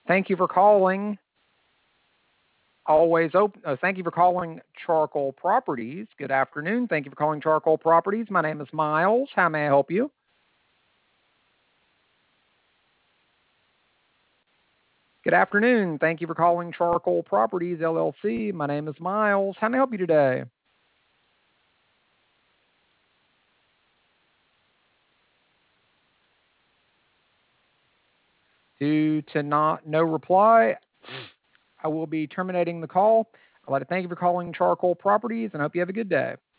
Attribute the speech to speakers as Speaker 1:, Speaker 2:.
Speaker 1: Thank you for calling. Always open. Thank you for calling Charcoal Properties. Good afternoon. Thank you for calling Charcoal Properties. My name is Miles. How may I help you? Good afternoon. Thank you for calling Charcoal Properties LLC. My name is Miles. How may I help you today? Due to not no reply, I will be terminating the call. I'd like to thank you for calling Charcoal Properties and hope you have a good day.